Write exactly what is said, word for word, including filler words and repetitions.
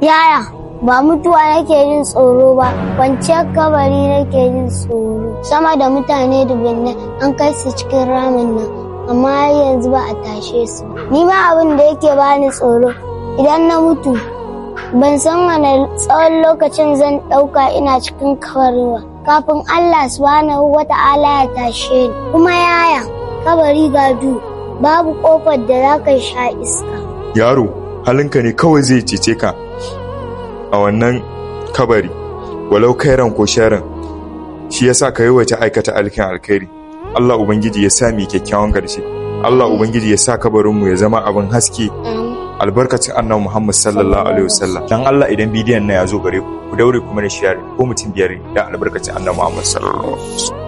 Yaya, ba mutuwa nake jin tsoro ba, kwanciyar kabari nake jin tsoro. Sama da mutane dubbinai an kai su cikin ramin nan, amma har yanzu ba a tashe su. Ni ma abin da yake bani tsoro, idan na mutu, ban san wane tsawon lokacin zan ɗauka ina cikin kabari ba, kafin Allah subhanahu wa ta'ala ya tashe ni. Kuma yaya, kabari ga duhu, babu ƙofar da za ka sha iska. Yaro, halinka ne kawai zai cece ka a wannan kabari, walau kairan ko sharan. Shi yasa ka yi wace aikata alkin alkhairi. Allah Ubangiji ya sa mu kyakkyawan ƙarshe. Allah Ubangiji ya sa kabarinmu ya zama abin haske. Albarkacin Annabi Muhammad sallallahu alaihi wasallam. Dan Allah idan bidiyon na ya zo gare ku, ku daure kuma da share ko mutum biyar da albarkacin Annabi Muhammad sallallahu alaihi wasallam.